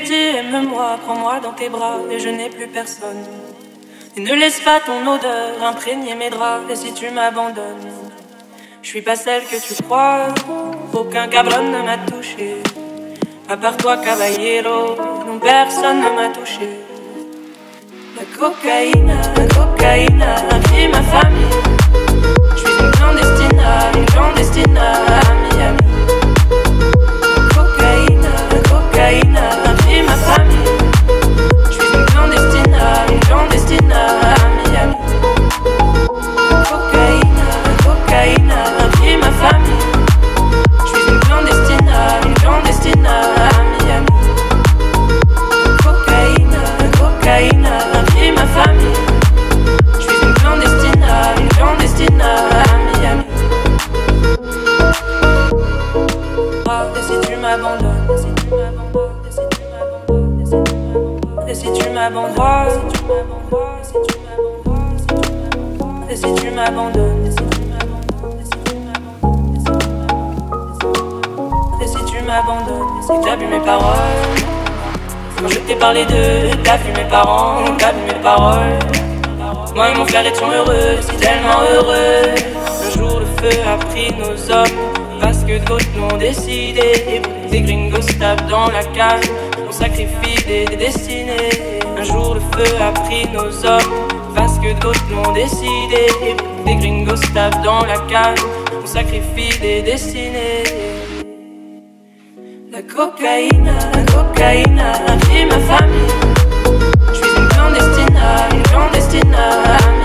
dit aime-moi, prends-moi dans tes bras et je n'ai plus personne. Et ne laisse pas ton odeur imprégner mes draps. Et si tu m'abandonnes, je suis pas celle que tu crois. Aucun cabron ne m'a touché, à part toi caballero, non personne ne m'a touché. La cocaïne a pris ma famille. Je suis une clandestine à Miami. La cocaïne a pris ma famille. Je suis une clandestine à Miami. La cocaïne a pris ma famille. Je suis une clandestine à Miami. La cocaïne a pris ma famille. Je suis une clandestine à Miami. Et si tu m'abandonnes, et si tu m'abandonnes, et si tu m'abandonnes, et si tu m'abandonnes, c'est que t'as vu mes paroles. Quand je t'ai parlé d'eux, t'as vu mes parents, t'as vu mes paroles. Moi et mon frère étions heureux, si tellement heureux. Un jour le feu a pris nos hommes, parce que d'autres l'ont décidé. Et pour que des gringos tapent dans la cage, on sacrifie des destinées. Un jour le feu a pris nos hommes, parce que d'autres l'ont décidé. Et pour que des gringos tapent dans la cage, on sacrifie des destinées. La cocaïne a pris ma famille. Je suis une clandestine à